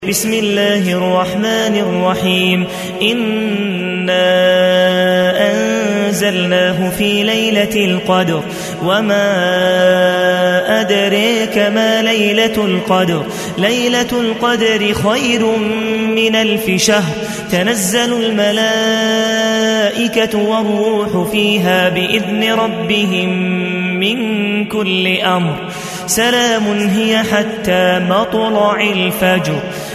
بسم الله الرحمن الرحيم إنا أنزلناه في ليلة القدر وما أدريك ما ليلة القدر ليلة القدر خير من 1000 شهر تنزل الملائكة والروح فيها بإذن ربهم من كل أمر سلام هي حتى مطلع الفجر